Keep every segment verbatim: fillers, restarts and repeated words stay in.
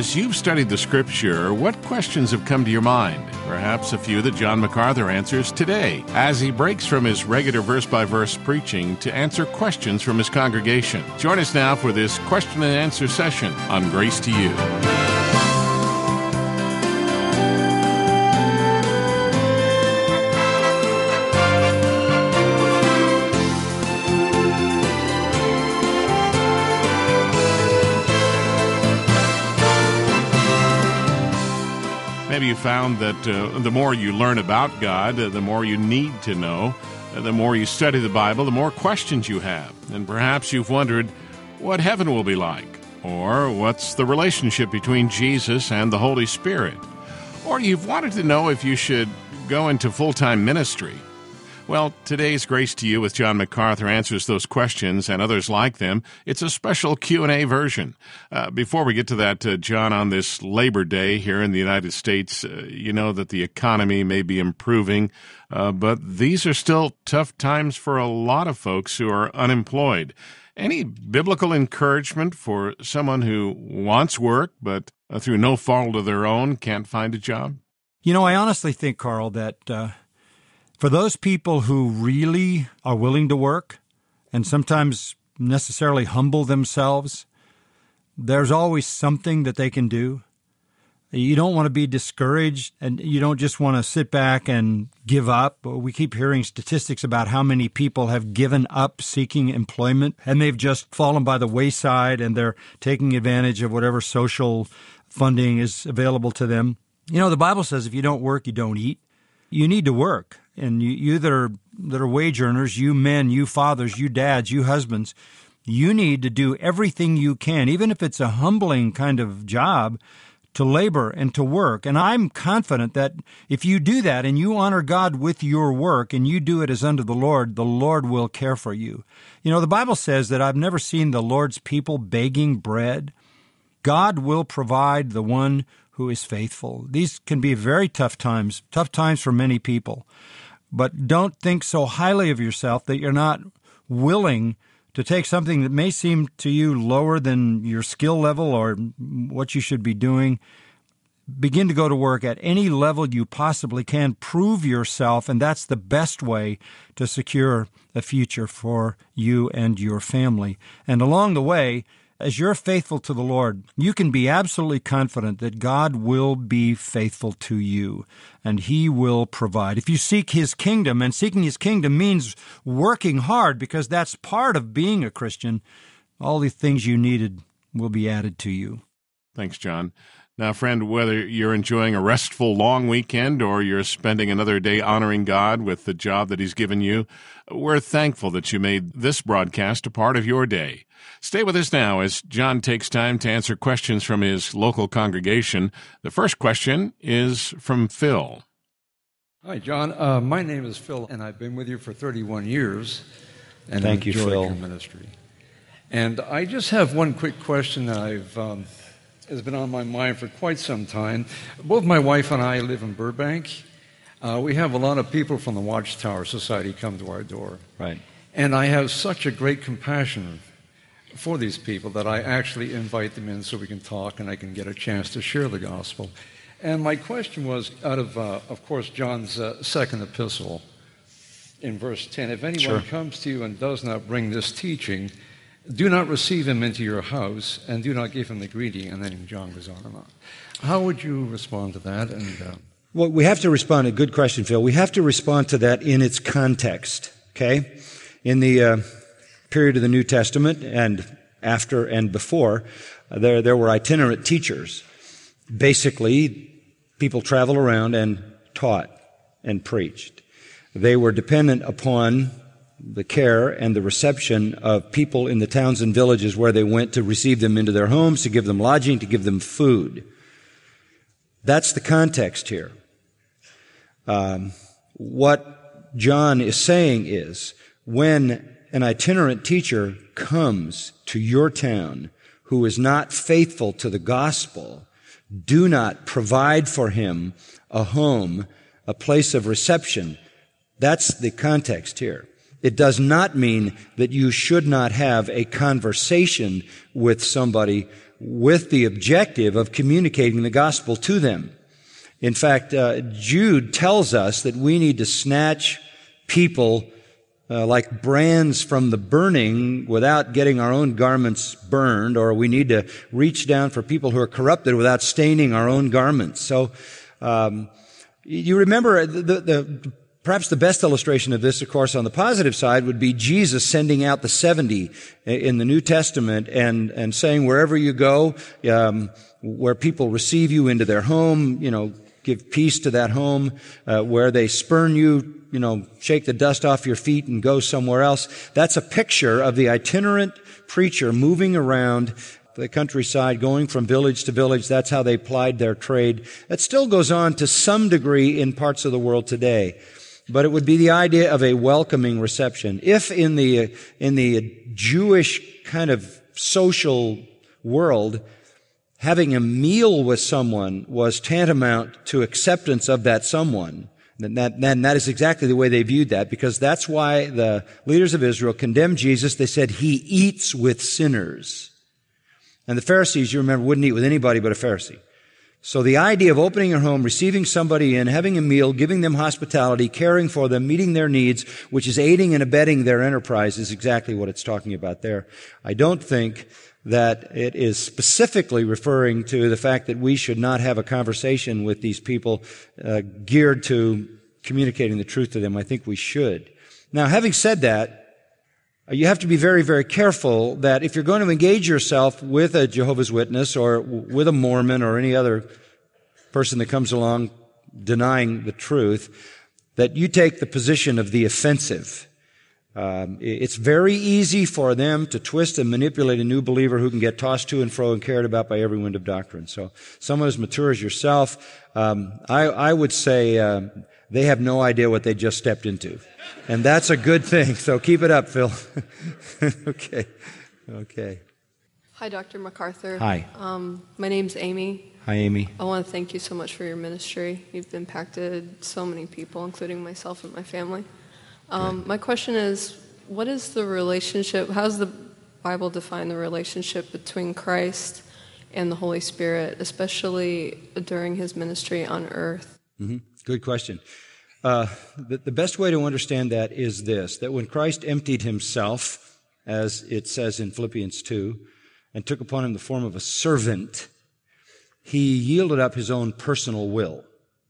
As you've studied the Scripture, what questions have come to your mind? Perhaps a few that John MacArthur answers today, as he breaks from his regular verse-by-verse preaching to answer questions from his congregation. Join us now for this question and answer session on Grace to You. Maybe you found that uh, the more you learn about God, uh, the more you need to know. Uh, the more you study the Bible, the more questions you have. And perhaps you've wondered what heaven will be like, or what's the relationship between Jesus and the Holy Spirit. Or you've wanted to know if you should go into full-time ministry. Well, today's Grace to You with John MacArthur answers those questions and others like them. It's a special Q and A version. Uh, before we get to that, uh, John, on this Labor Day here in the United States, uh, you know that the economy may be improving, uh, but these are still tough times for a lot of folks who are unemployed. Any biblical encouragement for someone who wants work, but uh, through no fault of their own can't find a job? You know, I honestly think, Carl, that uh, for those people who really are willing to work and sometimes necessarily humble themselves, there's always something that they can do. You don't want to be discouraged, and you don't just want to sit back and give up. We keep hearing statistics about how many people have given up seeking employment, and they've just fallen by the wayside, and they're taking advantage of whatever social funding is available to them. You know, the Bible says if you don't work, you don't eat. You need to work. And you, you that are that are wage earners, you men, you fathers, you dads, you husbands, you need to do everything you can, even if it's a humbling kind of job, to labor and to work. And I'm confident that if you do that and you honor God with your work and you do it as unto the Lord, the Lord will care for you. You know, the Bible says that I've never seen the Lord's people begging bread. God will provide the one who is faithful. These can be very tough times, tough times for many people. But don't think so highly of yourself that you're not willing to take something that may seem to you lower than your skill level or what you should be doing. Begin to go to work at any level you possibly can. Prove yourself, and that's the best way to secure a future for you and your family. And along the way, as you're faithful to the Lord, you can be absolutely confident that God will be faithful to you, and He will provide. If you seek His kingdom, and seeking His kingdom means working hard, because that's part of being a Christian, all the things you needed will be added to you. Thanks, John. Now, friend, whether you're enjoying a restful long weekend or you're spending another day honoring God with the job that He's given you, we're thankful that you made this broadcast a part of your day. Stay with us now as John takes time to answer questions from his local congregation. The first question is from Phil. Hi, John. Uh, my name is Phil, and I've been with you for thirty-one years. And Thank you, enjoyed Phil. Your ministry. And I just have one quick question that I've um, has been on my mind for quite some time. Both my wife and I live in Burbank. Uh, we have a lot of people from the Watchtower Society come to our door. Right. And I have such a great compassion for these people that I actually invite them in so we can talk and I can get a chance to share the gospel. And my question was, out of, uh, of course, John's uh, second epistle in verse ten, if anyone Sure. comes to you and does not bring this teaching, do not receive him into your house and do not give him the greeting. And then John goes on and on. How would you respond to that? And uh, Well, we have to respond, a good question, Phil. We have to respond to that in its context, okay? In the uh, period of the New Testament and after and before, uh, there, there were itinerant teachers. Basically, people traveled around and taught and preached. They were dependent upon the care and the reception of people in the towns and villages where they went to receive them into their homes, to give them lodging, to give them food. That's the context here. Um, what John is saying is, when an itinerant teacher comes to your town who is not faithful to the gospel, do not provide for him a home, a place of reception. That's the context here. It does not mean that you should not have a conversation with somebody with the objective of communicating the gospel to them. In fact, uh, Jude tells us that we need to snatch people uh, like brands from the burning without getting our own garments burned, or we need to reach down for people who are corrupted without staining our own garments. So, um, you remember the, the, the perhaps the best illustration of this, of course, on the positive side would be Jesus sending out the seventy in the New Testament and, and saying, wherever you go, um, where people receive you into their home, you know, give peace to that home. Uh, where they spurn you, you know, shake the dust off your feet and go somewhere else. That's a picture of the itinerant preacher moving around the countryside, going from village to village. That's how they plied their trade. That still goes on to some degree in parts of the world today. But it would be the idea of a welcoming reception. If in the, in the Jewish kind of social world, having a meal with someone was tantamount to acceptance of that someone, then that, then that is exactly the way they viewed that, because that's why the leaders of Israel condemned Jesus. They said, he eats with sinners. And the Pharisees, you remember, wouldn't eat with anybody but a Pharisee. So the idea of opening your home, receiving somebody in, having a meal, giving them hospitality, caring for them, meeting their needs, which is aiding and abetting their enterprise, is exactly what it's talking about there. I don't think that it is specifically referring to the fact that we should not have a conversation with these people uh, geared to communicating the truth to them. I think we should. Now, having said that, you have to be very, very careful that if you're going to engage yourself with a Jehovah's Witness or with a Mormon or any other person that comes along denying the truth, that you take the position of the offensive. Um, it's very easy for them to twist and manipulate a new believer who can get tossed to and fro and carried about by every wind of doctrine. So someone as mature as yourself, um, I, I would say um, they have no idea what they just stepped into. And that's a good thing. So keep it up, Phil. Okay. Okay. Hi, Doctor MacArthur. Hi. Um, my name's Amy. Hi, Amy. I want to thank you so much for your ministry. You've impacted so many people, including myself and my family. Um, my question is, what is the relationship, how does the Bible define the relationship between Christ and the Holy Spirit, especially during his ministry on earth? Mm-hmm. Good question. Uh, the, the best way to understand that is this, that when Christ emptied himself, as it says in Philippians two, and took upon him the form of a servant, he yielded up his own personal will.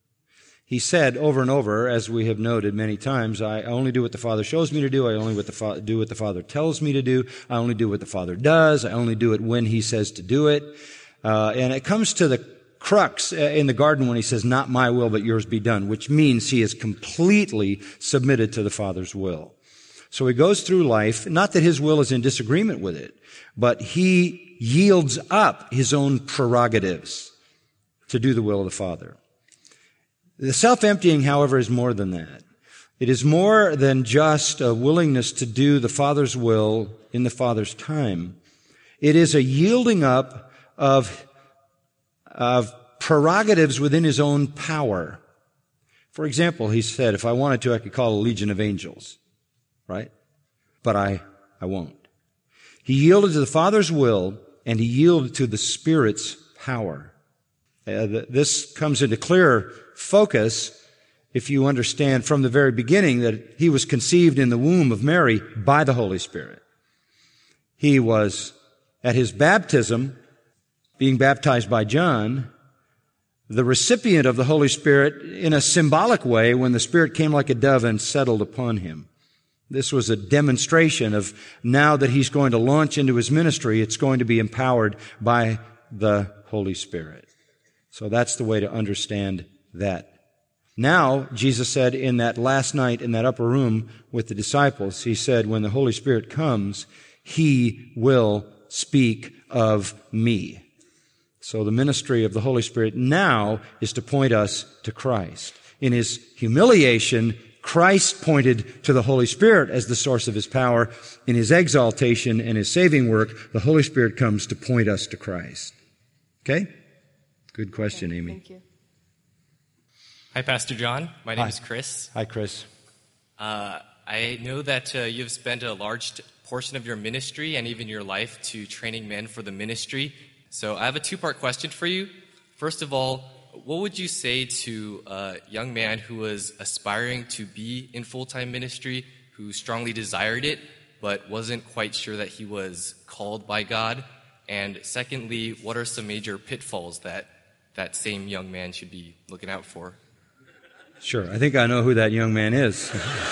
He said over and over, as we have noted many times, I only do what the Father shows me to do. I only what the Fa- do what the Father tells me to do. I only do what the Father does. I only do it when he says to do it. Uh, and it comes to the crux in the garden when he says, not my will, but yours be done, which means he is completely submitted to the Father's will. So he goes through life, not that his will is in disagreement with it, but he yields up his own prerogatives to do the will of the Father. The self-emptying, however, is more than that. It is more than just a willingness to do the Father's will in the Father's time. It is a yielding up of of prerogatives within his own power. For example, he said, if I wanted to, I could call a legion of angels, right? But I, I won't. He yielded to the Father's will, and he yielded to the Spirit's power. Uh, this comes into clear focus if you understand from the very beginning that he was conceived in the womb of Mary by the Holy Spirit. He was, at his baptism, being baptized by John, the recipient of the Holy Spirit in a symbolic way when the Spirit came like a dove and settled upon him. This was a demonstration of now that he's going to launch into his ministry, it's going to be empowered by the Holy Spirit. So that's the way to understand that. Now, Jesus said in that last night in that upper room with the disciples, he said, when the Holy Spirit comes, he will speak of me. So the ministry of the Holy Spirit now is to point us to Christ. In his humiliation, Christ pointed to the Holy Spirit as the source of his power. In his exaltation and his saving work, the Holy Spirit comes to point us to Christ. Okay? Good question, okay, Amy. Thank you. Hi, Pastor John. My name Hi. is Chris. Hi, Chris. Uh, I know that uh, you've spent a large t- portion of your ministry and even your life to training men for the ministry. So I have a two-part question for you. First of all, what would you say to a young man who was aspiring to be in full-time ministry, who strongly desired it, but wasn't quite sure that he was called by God? And secondly, what are some major pitfalls that that same young man should be looking out for? Sure. I think I know who that young man is.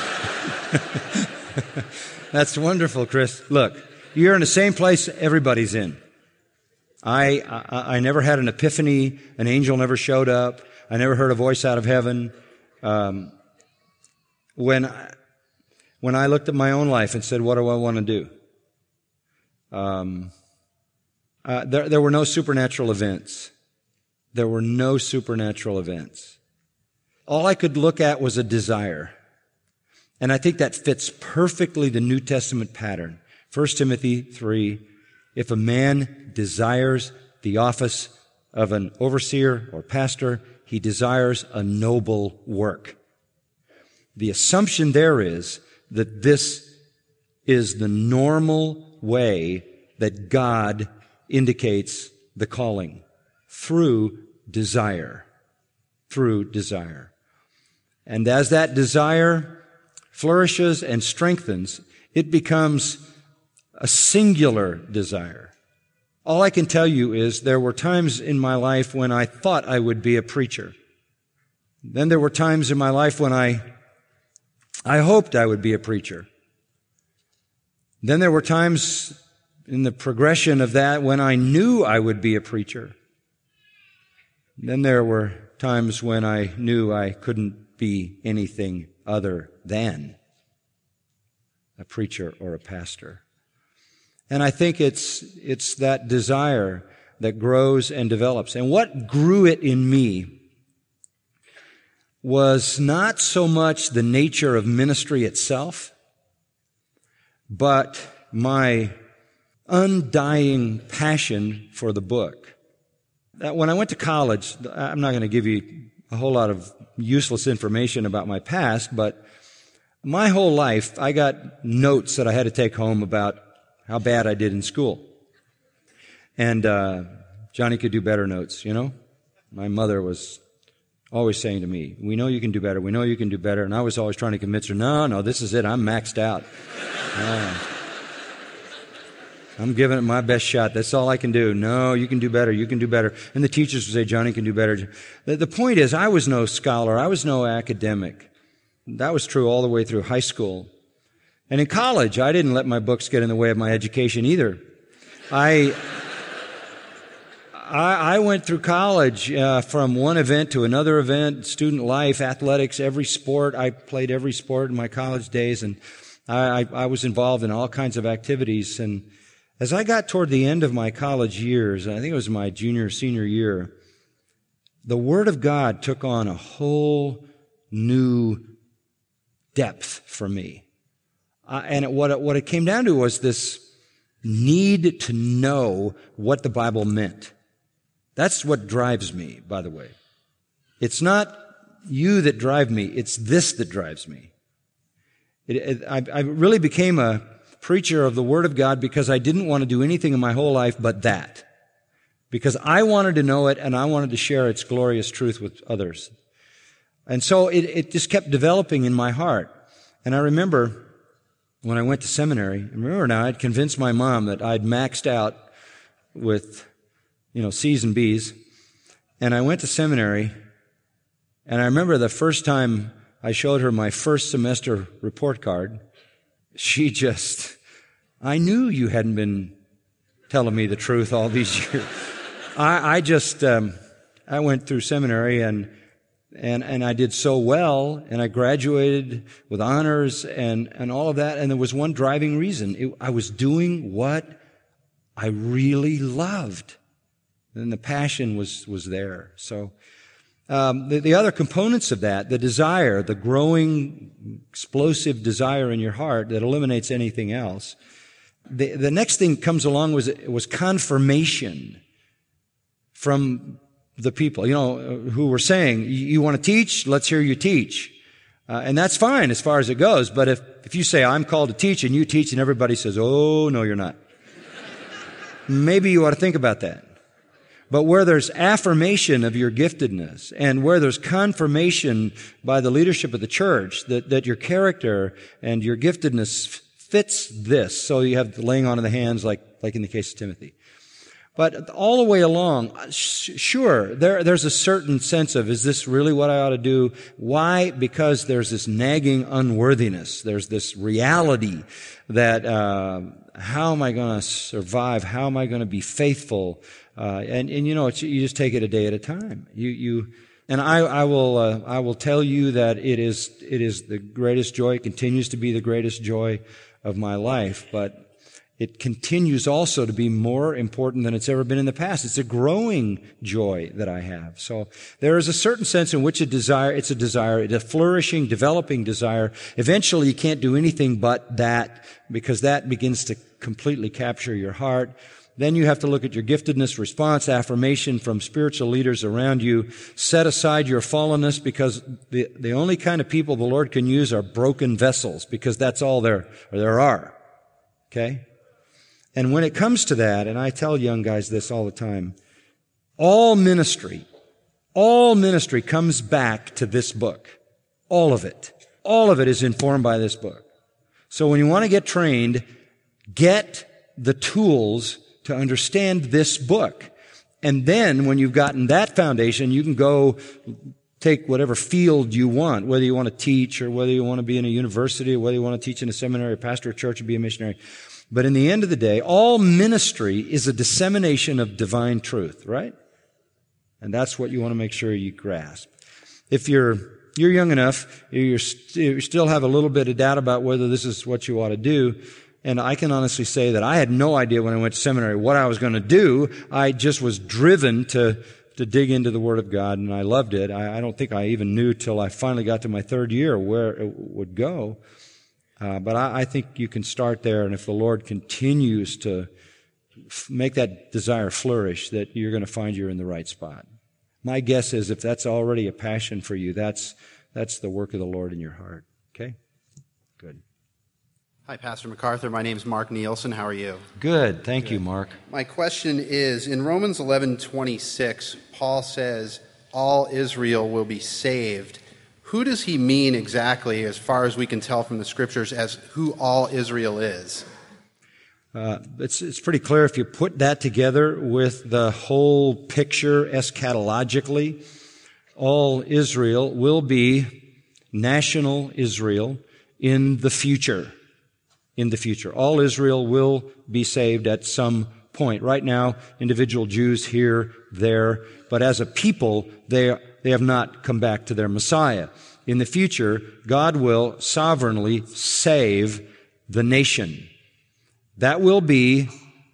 That's wonderful, Chris. Look, you're in the same place everybody's in. I, I I never had an epiphany. An angel never showed up. I never heard a voice out of heaven. Um, when I, when I looked at my own life and said, "What do I want to do?" Um, uh, there there were no supernatural events. There were no supernatural events. All I could look at was a desire, and I think that fits perfectly the New Testament pattern. First Timothy three. If a man desires the office of an overseer or pastor, he desires a noble work. The assumption there is that this is the normal way that God indicates the calling, through desire, through desire. And as that desire flourishes and strengthens, it becomes a singular desire. All I can tell you is there were times in my life when I thought I would be a preacher. Then there were times in my life when I, I hoped I would be a preacher. Then there were times in the progression of that when I knew I would be a preacher. Then there were times when I knew I couldn't be anything other than a preacher or a pastor. And I think it's, it's that desire that grows and develops. And what grew it in me was not so much the nature of ministry itself, but my undying passion for the book. When I went to college, I'm not going to give you a whole lot of useless information about my past, but my whole life I got notes that I had to take home about how bad I did in school. And uh, Johnny could do better notes, you know? My mother was always saying to me, we know you can do better, we know you can do better. And I was always trying to convince her, no, no, this is it, I'm maxed out. Uh, I'm giving it my best shot, that's all I can do. No, you can do better, you can do better. And the teachers would say, Johnny can do better. The, the point is, I was no scholar, I was no academic. That was true all the way through high school. And in college, I didn't let my books get in the way of my education either. I I, I went through college uh, from one event to another event, student life, athletics, every sport. I played every sport in my college days, and I, I, I was involved in all kinds of activities. And as I got toward the end of my college years, I think it was my junior, senior year, the Word of God took on a whole new depth for me. Uh, and it, what, it, what it came down to was this need to know what the Bible meant. That's what drives me, by the way. It's not you that drive me, it's this that drives me. It, it, I, I really became a preacher of the Word of God because I didn't want to do anything in my whole life but that. Because I wanted to know it and I wanted to share its glorious truth with others. And so it, it just kept developing in my heart. And I remember when I went to seminary, remember now, I'd convinced my mom that I'd maxed out with, you know, C's and B's. And I went to seminary, and I remember the first time I showed her my first semester report card, she just, I knew you hadn't been telling me the truth all these years. I, I just, um, I went through seminary and And, and I did so well, and I graduated with honors and, and all of that, and there was one driving reason. It, I was doing what I really loved. And the passion was, was there. So, um, the, the other components of that, the desire, the growing, explosive desire in your heart that eliminates anything else. The, the next thing comes along was, was confirmation from the people, you know, who were saying, you want to teach? Let's hear you teach. Uh, and that's fine as far as it goes. But if, if you say, I'm called to teach, and you teach, and everybody says, oh, no, you're not. Maybe you ought to think about that. But where there's affirmation of your giftedness and where there's confirmation by the leadership of the church that, that your character and your giftedness fits this, so you have the laying on of the hands like, like in the case of Timothy. But all the way along, sure, there, there's a certain sense of, is this really what I ought to do? Why? Because there's this nagging unworthiness. There's this reality that, uh, how am I going to survive? How am I going to be faithful? Uh, and, and you know, it's, you just take it a day at a time. You, you, and I, I will, uh, I will tell you that it is, it is the greatest joy. It continues to be the greatest joy of my life, but it continues also to be more important than it's ever been in the past. It's a growing joy that I have. So there is a certain sense in which a desire, it's a desire, it's a flourishing, developing desire. Eventually you can't do anything but that, because that begins to completely capture your heart. Then you have to look at your giftedness, response, affirmation from spiritual leaders around you. Set aside your fallenness, because the, the only kind of people the Lord can use are broken vessels, because that's all there, or there are. Okay? And when it comes to that, and I tell young guys this all the time, all ministry, all ministry comes back to this book. All of it. All of it is informed by this book. So when you want to get trained, get the tools to understand this book. And then when you've gotten that foundation, you can go take whatever field you want, whether you want to teach or whether you want to be in a university or whether you want to teach in a seminary or pastor a church or be a missionary. But in the end of the day, all ministry is a dissemination of divine truth, right? And that's what you want to make sure you grasp. If you're you're young enough, you're st- you still have a little bit of doubt about whether this is what you ought to do. And I can honestly say that I had no idea when I went to seminary what I was going to do. I just was driven to to dig into the Word of God, and I loved it. I, I don't think I even knew till I finally got to my third year where it would go. Uh, but I, I think you can start there, and if the Lord continues to f- make that desire flourish, that you're going to find you're in the right spot. My guess is if that's already a passion for you, that's that's the work of the Lord in your heart. Okay? Good. Hi, Pastor MacArthur. My name's Mark Nielsen. How are you? Good. Thank Good. you, Mark. My question is, in Romans eleven twenty-six, Paul says, all Israel will be saved. Who does he mean exactly, as far as we can tell from the Scriptures, as who all Israel is? Uh, it's, it's pretty clear if you put that together with the whole picture eschatologically. All Israel will be national Israel in the future. In the future. All Israel will be saved at some point. Right now, individual Jews here, there, but as a people, they they have not come back to their Messiah. In the future, God will sovereignly save the nation. That will be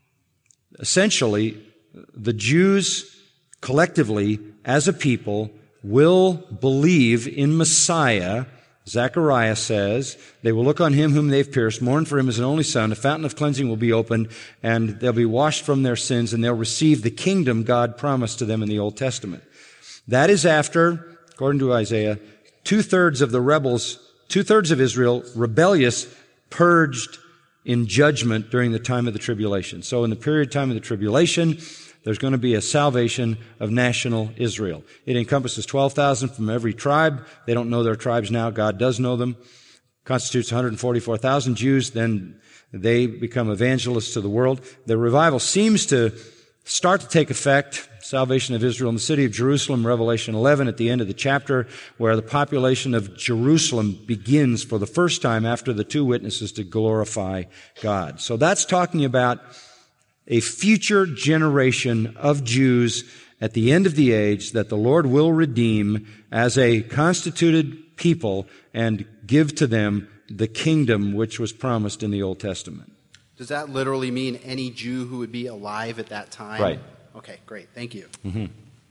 essentially the Jews collectively as a people will believe in Messiah. Zechariah says, they will look on him whom they've pierced, mourn for him as an only son, a fountain of cleansing will be opened, and they'll be washed from their sins, and they'll receive the kingdom God promised to them in the Old Testament. That is after, according to Isaiah, two-thirds of the rebels, two-thirds of Israel, rebellious, purged in judgment during the time of the tribulation. So in the period time of the tribulation, there's going to be a salvation of national Israel. It encompasses twelve thousand from every tribe. They don't know their tribes now. God does know them. Constitutes one hundred forty-four thousand Jews. Then they become evangelists to the world. The revival seems to start to take effect. Salvation of Israel in the city of Jerusalem, Revelation eleven, at the end of the chapter, where the population of Jerusalem begins for the first time after the two witnesses to glorify God. So that's talking about a future generation of Jews at the end of the age that the Lord will redeem as a constituted people and give to them the kingdom which was promised in the Old Testament. Does that literally mean any Jew who would be alive at that time? Right. Okay, great. Thank you. Mm-hmm.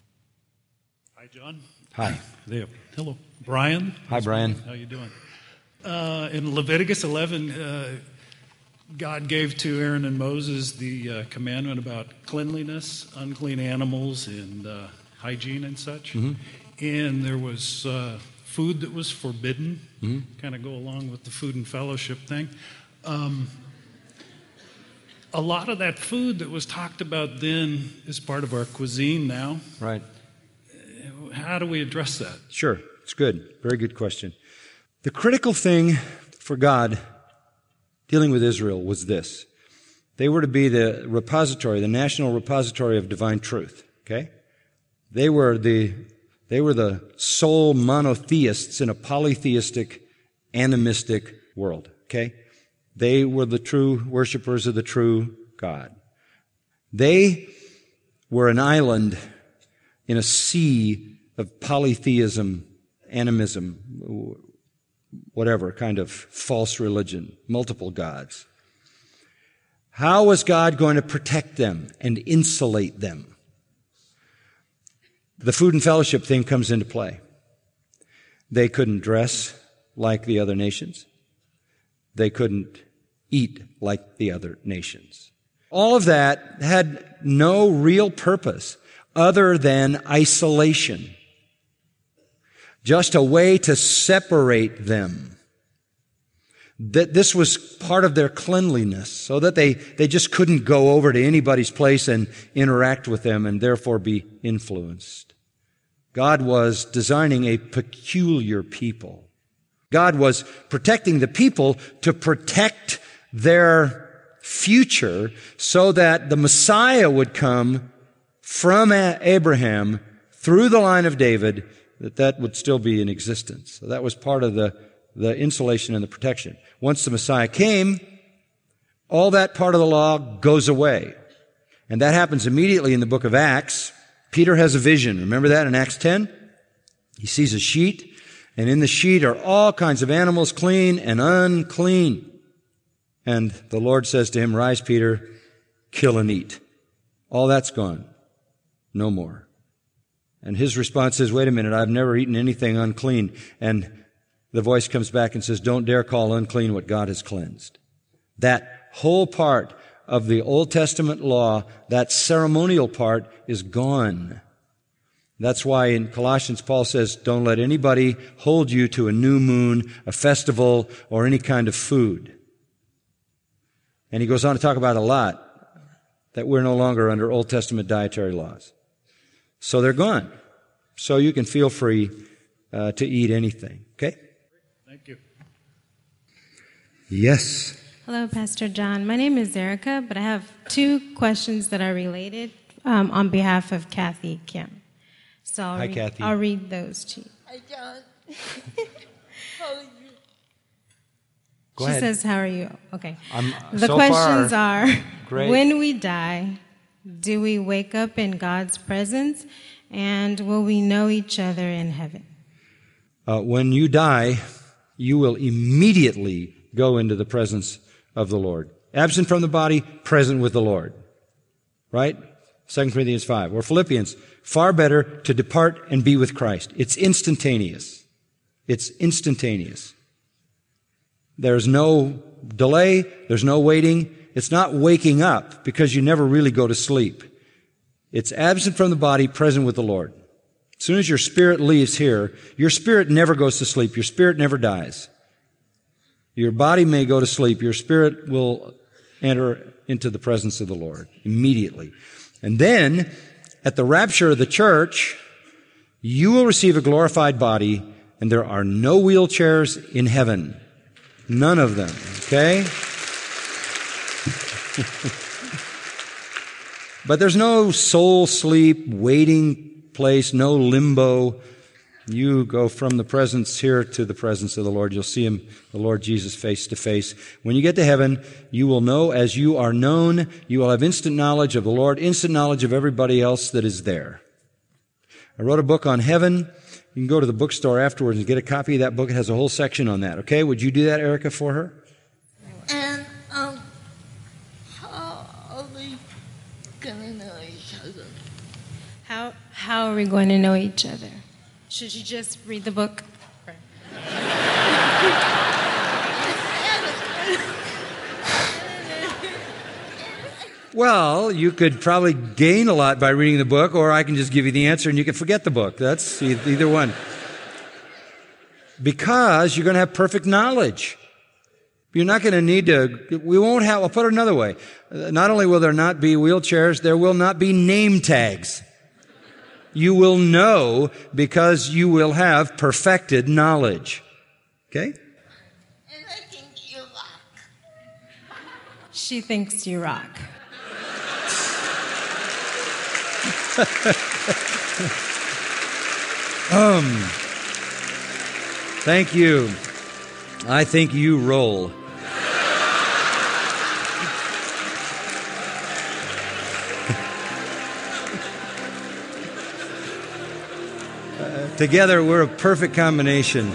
Hi, John. Hi. There. Hello. Brian. Hi, Brian. How you doing? Uh, in Leviticus eleven, uh, God gave to Aaron and Moses the uh, commandment about cleanliness, unclean animals, and uh, hygiene and such. Mm-hmm. And there was uh, food that was forbidden, mm-hmm. kind of go along with the food and fellowship thing. Um, a lot of that food that was talked about then is part of our cuisine now. Right. How do we address that? Sure. It's good. Very good question. The critical thing for God dealing with Israel was this. They were to be the repository, the national repository of divine truth. Okay? They were the, they were the sole monotheists in a polytheistic, animistic world. Okay? They were the true worshipers of the true God. They were an island in a sea of polytheism, animism, whatever kind of false religion, multiple gods. How was God going to protect them and insulate them? The food and fellowship thing comes into play. They couldn't dress like the other nations. They couldn't eat like the other nations. All of that had no real purpose other than isolation. Just a way to separate them. That this was part of their cleanliness, so that they, they just couldn't go over to anybody's place and interact with them and therefore be influenced. God was designing a peculiar people. God was protecting the people to protect their future so that the Messiah would come from Abraham through the line of David, that that would still be in existence. So that was part of the, the insulation and the protection. Once the Messiah came, all that part of the law goes away. And that happens immediately in the book of Acts. Peter has a vision. Remember that in Acts ten? He sees a sheet, and in the sheet are all kinds of animals, clean and unclean. And the Lord says to him, "Rise, Peter, kill and eat." All that's gone. No more. And his response is, "Wait a minute, I've never eaten anything unclean." And the voice comes back and says, "Don't dare call unclean what God has cleansed." That whole part of the Old Testament law, that ceremonial part, is gone. That's why in Colossians Paul says, don't let anybody hold you to a new moon, a festival, or any kind of food. And he goes on to talk about a lot, that we're no longer under Old Testament dietary laws. So they're gone. So you can feel free uh, to eat anything. Okay? Thank you. Yes. Hello, Pastor John. My name is Erica, but I have two questions that are related um, on behalf of Kathy Kim. So I'll Hi, read, Kathy. I'll read those to you. Hi, John. How are you? Go she ahead. says, "How are you?" Okay. I'm, the so questions far, are, great. when we die, do we wake up in God's presence, and will we know each other in heaven? Uh, when you die, you will immediately go into the presence of the Lord. Absent from the body, present with the Lord. Right? Second Corinthians five. Or Philippians, far better to depart and be with Christ. It's instantaneous. It's instantaneous. There's no delay. There's no waiting. It's not waking up because you never really go to sleep. It's absent from the body, present with the Lord. As soon as your spirit leaves here, your spirit never goes to sleep. Your spirit never dies. Your body may go to sleep. Your spirit will enter into the presence of the Lord immediately. And then, at the rapture of the church, you will receive a glorified body, and there are no wheelchairs in heaven. None of them. Okay? But there's no soul sleep, waiting place, no limbo. You go from the presence here to the presence of the Lord. You'll see Him, the Lord Jesus, face to face. When you get to heaven, you will know as you are known. You will have instant knowledge of the Lord, instant knowledge of everybody else that is there. I wrote a book on heaven. You can go to the bookstore afterwards and get a copy of that book. It has a whole section on that. Okay? Would you do that, Erica, for her? And, um, how are we gonna know each other? How how are we going to know each other? Should you just read the book? Well, you could probably gain a lot by reading the book, or I can just give you the answer and you can forget the book. That's either one. Because you're going to have perfect knowledge. You're not going to need to, we won't have, I'll put it another way. Not only will there not be wheelchairs, there will not be name tags. You will know because you will have perfected knowledge. Okay? And I think you rock. She thinks you rock. um, thank you. I think you roll. uh, together, we're a perfect combination.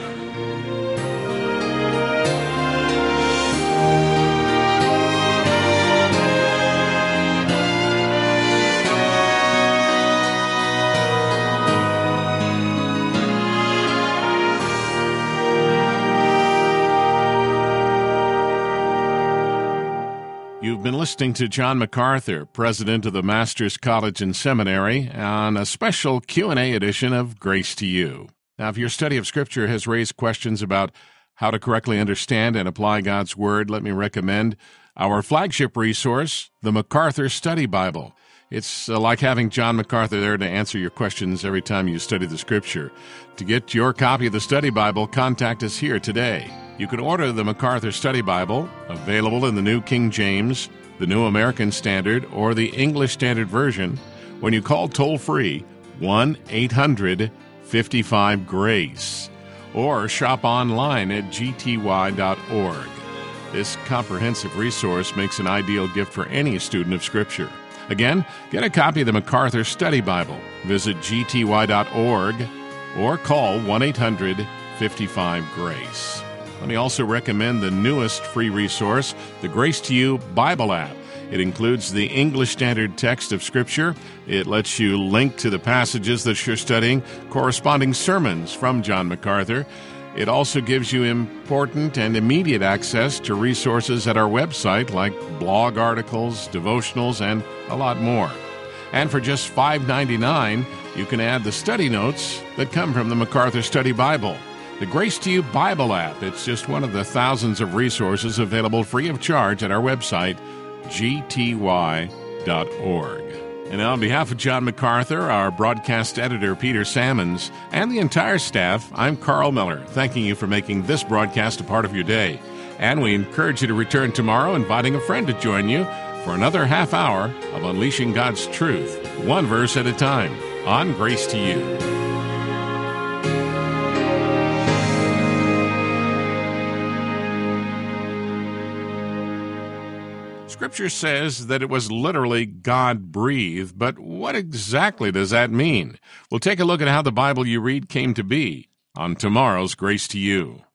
You've been listening to John MacArthur, president of the Masters College and Seminary, on a special Q and A edition of Grace to You. Now, if your study of Scripture has raised questions about how to correctly understand and apply God's Word, let me recommend our flagship resource, the MacArthur Study Bible. It's uh, like having John MacArthur there to answer your questions every time you study the Scripture. To get your copy of the Study Bible, contact us here today. You can order the MacArthur Study Bible, available in the New King James, the New American Standard, or the English Standard Version, when you call toll-free one eight hundred fifty-five GRACE, or shop online at g t y dot org. This comprehensive resource makes an ideal gift for any student of Scripture. Again, get a copy of the MacArthur Study Bible. Visit g t y dot org or call one eight hundred fifty-five GRACE. Let me also recommend the newest free resource, the Grace to You Bible app. It includes the English Standard Text of Scripture. It lets you link to the passages that you're studying, corresponding sermons from John MacArthur. It also gives you important and immediate access to resources at our website like blog articles, devotionals, and a lot more. And for just five dollars and ninety-nine cents, you can add the study notes that come from the MacArthur Study Bible. The Grace to You Bible app. It's just one of the thousands of resources available free of charge at our website, g t y dot org. And on behalf of John MacArthur, our broadcast editor, Peter Sammons, and the entire staff, I'm Carl Miller, thanking you for making this broadcast a part of your day. And we encourage you to return tomorrow, inviting a friend to join you for another half hour of Unleashing God's Truth, one verse at a time, on Grace to You. Scripture says that it was literally God-breathed, but what exactly does that mean? We'll take a look at how the Bible you read came to be on tomorrow's Grace to You.